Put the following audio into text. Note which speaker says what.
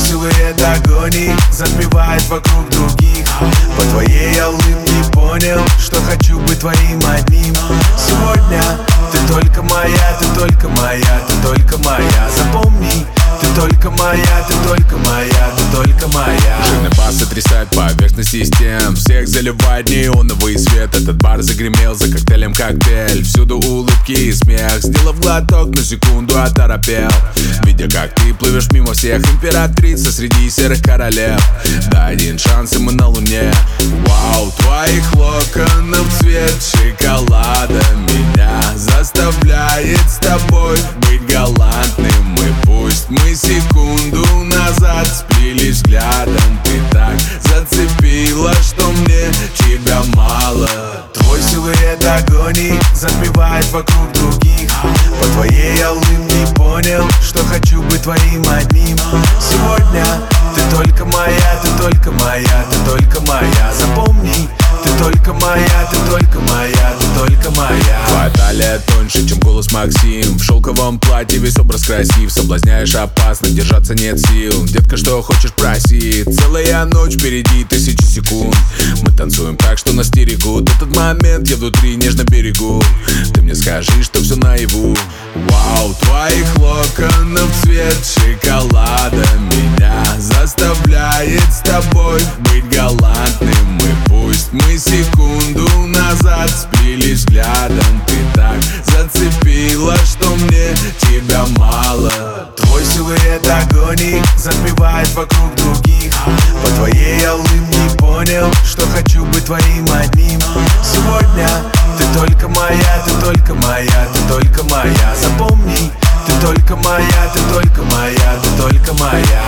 Speaker 1: силуэт агонии затмевает вокруг других. По твоей я улыбке понял, что хочу быть твоим одним. Сегодня ты только моя, ты только моя, ты только моя. Запомни, ты только моя, ты только моя, ты только моя.
Speaker 2: Жирный бас сотрясает поверхности стен, всех заливает неоновый свет. Этот бар загремел за коктейлем коктейль. Всюду улыбки и смех. Сделав глоток, на секунду оторопел, видя, как ты плывешь мимо всех императрица среди серых королев. Да один шанс, и мы на луне. Вау, твоих локонов цвет шоколада меня заставляет с тобой быть галантным. И пусть мы секунду назад сплелись взглядом, ты так зацепила, что мне тебя мало.
Speaker 1: Твой силуэт агонии затмевает вокруг других. По твоей я улыбке понял, что хочу быть твоим одним. Сегодня ты только моя, ты только моя, ты только моя. Запомни, ты только моя, ты только моя, ты только моя.
Speaker 2: Твоя талия тоньше, чем голос Максим. В шелковом платье весь образ красив. Соблазняешь опасно, держаться нет сил. Детка, что хочешь, проси. Целая ночь впереди, 1000 секунд. Мы танцуем так, что нас стерегут. Этот момент я внутри нежно берегу. Ты мне скажи, что все наяву. Вау, твоих локонов цвет шоколада меня заставляет с тобой быть галантным. И пусть мы секунду назад сплелись взглядом, ты так зацепила, что мне тебя мало.
Speaker 1: Твой силуэт агонии затмевает вокруг других. По твоей я улыбке понял, что хочу быть твоим одним. Сегодня ты только моя, ты только моя, ты только моя. Запомни, ты только моя, ты только моя, ты только моя.